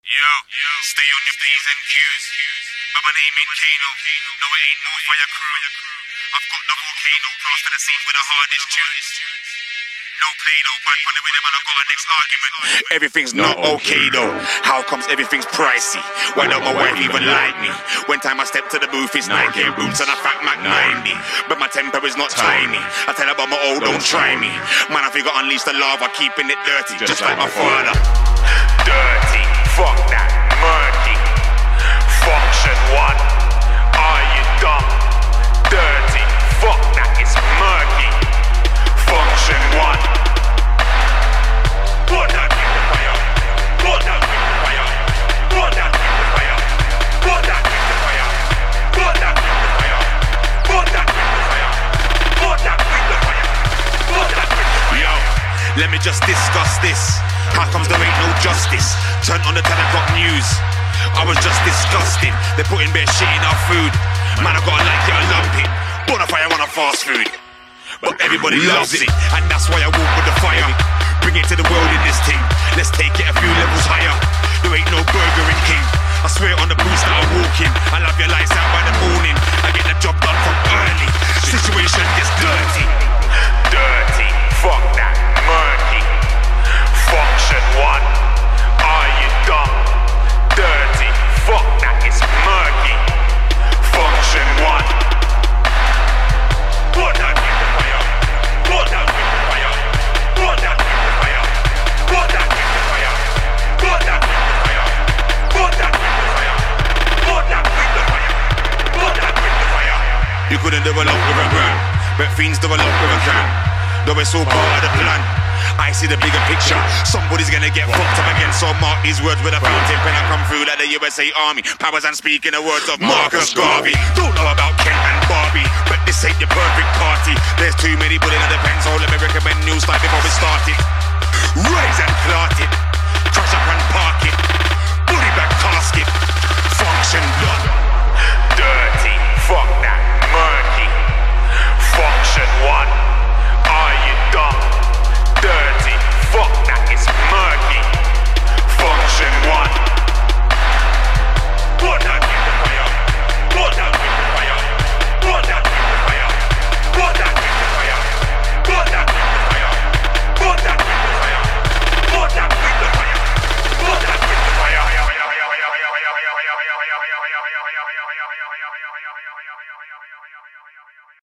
Yo, stay on your P's and Q's. But my name ain't Kano. No, it ain't more for your crew. I've got the volcano plaster the scene with the hardest tunes. No play though, bad for the rhythm and I got a next argument. Everything's not okay though. How comes everything's pricey? Why don't my wife even like me? When time I step to the booth, it's Nike boots and a fat Mac 90. But my temper is not tiny. I tell her about my old, don't try me. Man, I figure unleash the lava, keeping it dirty, just like my father. Dirty, fuck that, murky. Function 1, are you dumb? Dirty, fuck that, it's murky. Function 1. Put that in the fire. Put that in the fire. Put that in the fire. Put that in the fire. Put that in the fire. Put that in the fire. Put that in the fire. Put that in the fire. Yo, let me just discuss this. How comes there ain't no justice? Turn on the 10 o'clock news. I was just disgusted. They're putting bare shit in our food. Man, I gotta like it or lump it. Bonafire on a fast food. But everybody loves it, and that's why I walk with the fire. Bring it to the world in this thing. Let's take it a few levels higher. There ain't no Burger and King. I swear on the boost that I walk in. I love your lights out by the morning. I get the job done from early. Situation gets dirty. Dirty, fuck that, murky. Function 1, are you dumb? Dirty, fuck that, it's murky. Function 1. Put that in the fire. Put that in the fire. Put that in the fire. Put that in the fire. Put that in the fire. Put that in the fire. Put that in the fire. Put that in the fire. You couldn't do a lot with a gram, but fiends do a lot with a can. Though it's all part of the plan. I see the bigger picture. Somebody's gonna get fucked up again, so mark these words with a fountain pen. I come through like the USA Army. Powers and speaking the words of Marcus Garvey. Don't know about Kent and Barbie, but this ain't your perfect party. There's too many bullet in the pen, so let me recommend new style before we start it. Raise